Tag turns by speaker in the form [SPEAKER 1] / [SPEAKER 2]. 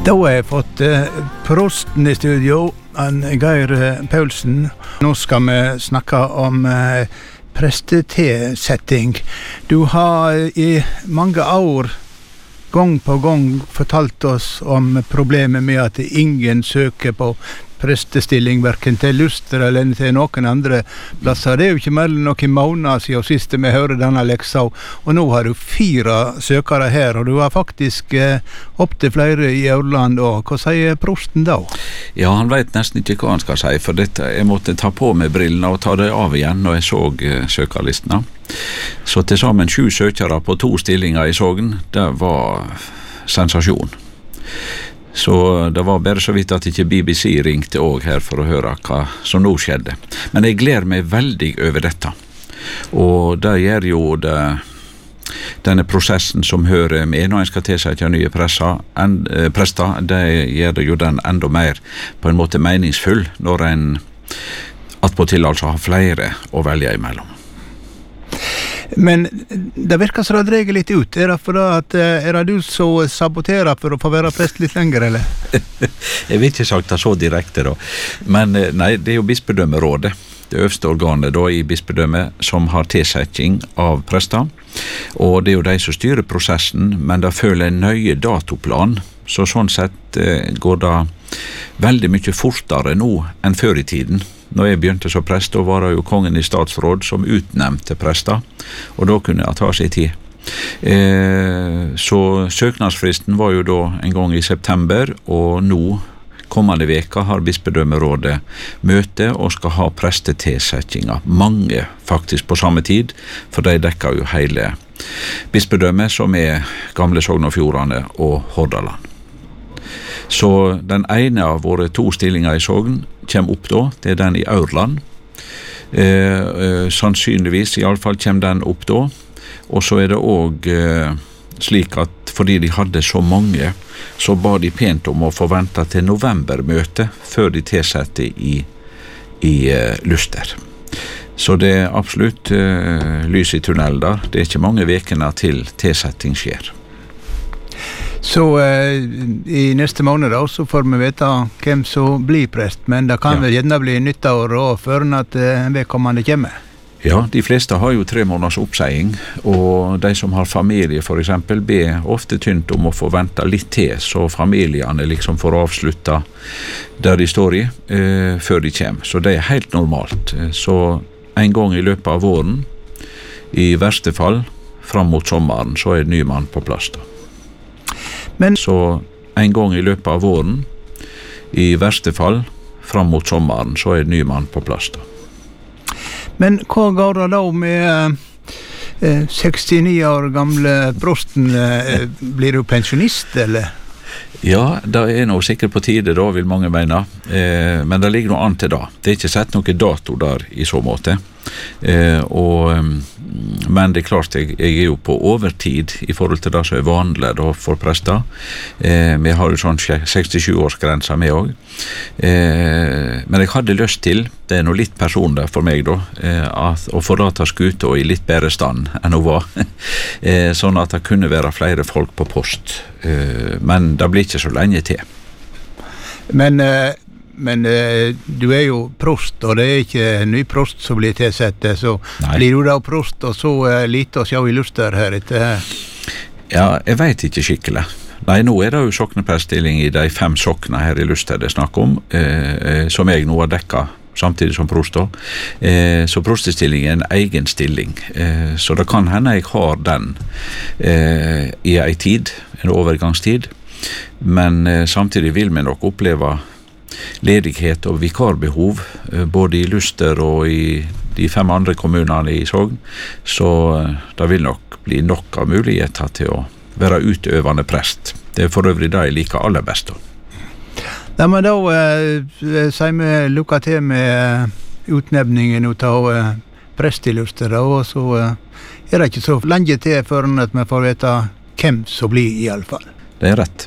[SPEAKER 1] Da har jeg fått prosten I studio, Geir Paulsen. Nå skal vi snakke om prestetilsetting. Du har I mange år gang på gang fortalt oss om problemet med at ingen søker på prestestilling, hverken til Luster eller til noen andre plasser. Det jo ikke mer enn noen måneder siden sist vi hørte denne leksa, og nå har du 4 søkere her, og du har faktisk opp til flere I Aurland. Hva sier prosten da?
[SPEAKER 2] Ja, han vet nesten ikke hva han skal si, for jeg måtte ta på meg brillene og ta det av igjen når jeg så søkerlistene. Så til sammen 7 søkere på 2 stillinger I Sogn, det var sensasjon. Så det var bare så vidt at ikke BBC ringte også her for å høre hva som nå skjedde. Men jeg gleder meg veldig over dette. Og det gjør jo denne prosessen som hører med når en skal tilsette nye prester, det gjør det jo den enda mer på en måte meningsfull når en attpåtil altså har flere å velge imellom.
[SPEAKER 1] Men det virker så det dreger litt ut. Det for at det du så saboterer for å få være prest litt lenger, eller?
[SPEAKER 2] Jeg vil ikke sagt det så direkte da. Men nei, det jo bispedømmerådet, det øverste organet da I bispedømmet som har tilsetting av prester. Og det jo de som styrer prosessen, men det følger en nøye datoplan. Så sånn sett går det veldig mye fortere nå enn før I tiden. Når jeg begynte som prest, da var det jo kongen I statsråd som utnevnte prester, og da kunne jeg ta seg tid. Så søknadsfristen var jo da en gang I september, og nå, kommende veka, har bispedømmerådet møte og skal ha prestetilsettinger. Mange faktisk på samme tid, for de dekker jo hele bispedømmet, som gamle Sogn og Fjordane og Hordaland. Så den ene av våre 2 stillinger I Sogn kommer opp da, det den I Aurland. Sannsynligvis, I alle fall kommer den opp da. Og så det også slik at fordi de hadde så mange, så ba de pent om å få vente til novembermøte før de tilsette I Luster. Så det absolutt lys I tunnel der. Det ikke mange vekene til tilsetting skjer.
[SPEAKER 1] Så I neste måned da, så får vi vite hvem som blir prest, men det kan vel gjerne bli nyttår og før at vedkommende kommer.
[SPEAKER 2] Ja, de fleste har jo 3 måneders oppseiing, og de som har familie for eksempel, ber ofte tynt om å få vente litt til, så familiene liksom får avslutta der de står I, før de kommer. Så det helt normalt. Så en gang I løpet av våren, I verste fall, fram mot sommeren, så en ny mann på plass da. Men så en gang I løpet av våren, I verste fall, fram mot sommeren, så en ny mann på plass da.
[SPEAKER 1] Men hva går det da med 69 år gamle prosten? Blir du pensjonist, eller?
[SPEAKER 2] Ja, det nå sikkert på tide da, vil mange mene. Men det ligger noe an til da. Det ikke sett noe dato der I så måte. Men det klart, jeg jo på overtid I forhold til det som vanlig da for prester. Vi har jo sånn 67-årsgrenser med også. Men jeg hadde lyst til, det noe litt personlig for meg da, å få da ta skuta I litt bedre stand enn hun var. Sånn at det kunne være flere folk på post. Men det blir ikke så lenge til.
[SPEAKER 1] Men du jo prost, og det ikke ny prost som blir tilsett, så Nei. Blir du da prost, og så lite å se I Luster her etter?
[SPEAKER 2] Ja, jeg vet ikke skikkelig. Nei, nå det jo soknepreststilling I de 5 sokene her I Luster det snakk om, som jeg nå har dekket samtidig som prost da. Så prostestilling en egen stilling. Så det kan hende jeg har den I en tid, en overgangstid, men samtidig vil vi nok oppleve ledighet og vikarbehov både I Luster og I de 5 andre kommunene I Sogn, så det vil nok bli nok av muligheter til å være utøvende prest. Det for øvrig det jeg liker aller best.
[SPEAKER 1] Ja, men da sier vi lykke til med utnevningen av prest I Luster, og så det ikke så lenge til før at vi får vite hvem som blir I alle fall.
[SPEAKER 2] Det rett.